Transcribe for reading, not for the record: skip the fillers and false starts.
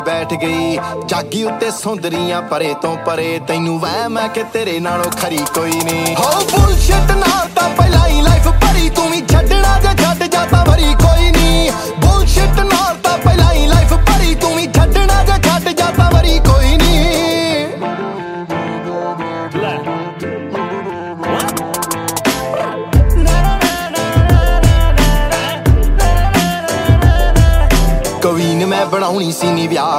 बैठ गई जागी उत्ते सुंदरियां परे तो परे तैनू वहम है कि तेरे नालों खरी कोई नहीं हो बुलशिट नाल तां पहला ही लाइफ भरी तू भी छड्डना जे छड्ड जा तां भरी कोई नहीं बुलशिट नाल तां पहला ही लाइफ भरी तू भी छड्डना जे छड्ड जा तां भरी कोई नहीं कवीन मैं बनाउणी सी नी विआह